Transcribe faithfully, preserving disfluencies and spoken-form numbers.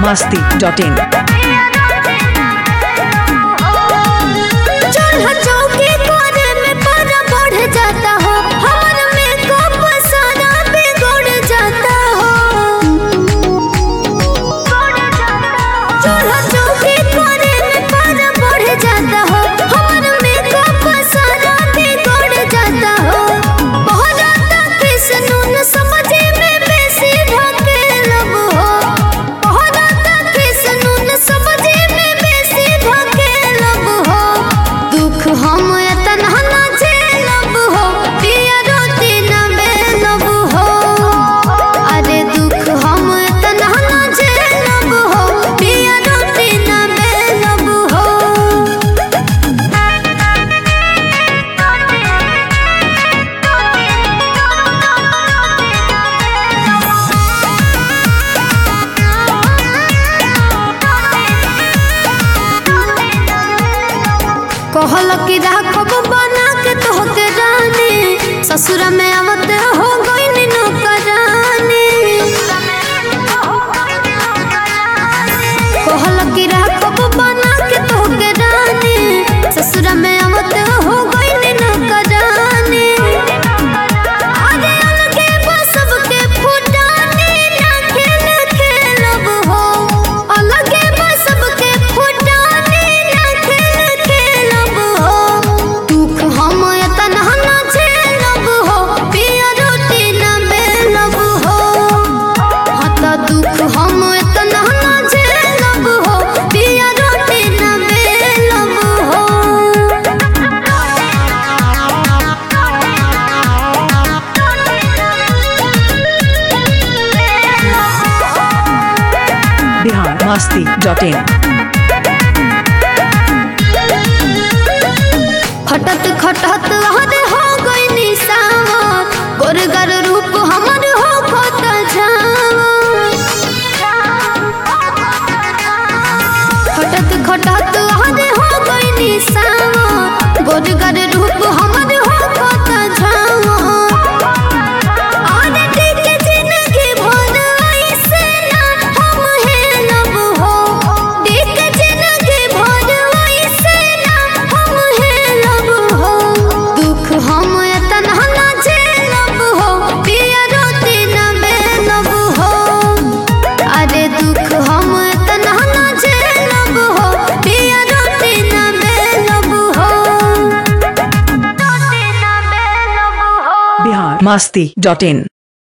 मस्ती dot इन। कहल की राखब बना के तोहके रानी, ससुर में आवत हो गई नौकरानी। कहल की राखब बना के तोहके रानी, ससुर में आवत हो गई नौकरानी। अरे अलगे बसब के फुटानी ना खेल खेलब हो, अलगे बसब के फुटानी ना खेल खेलब हो। दुख हम एतना ना झेलब हो, पिया रोटी ना बेलब हो। हाँ त दुख हम एतना ना झेलब हो, पिया रोटी ना बेलब हो। बिहार मस्ती डॉट इन। खटत खटत हद हो गई निशावर, गोरगर रूप हमर हो खत झावर। खटत खटत हद हो गई निशावर, गोरगर रूप हमर हो खत झावर। आने के जिंदगी भर ऐसे ना हम हेलब हो, देख जिंदगी भर ऐसे ना हम हेलब हो। दुख हम एतना ना झेलब हो, पिया रोटी ना बेलब हो। अरे दुख हम एतना ना झेलब हो, पिया रोटी ना बेलब हो। रोटी ना बेलब हो। बिहार मस्ती डॉट इन।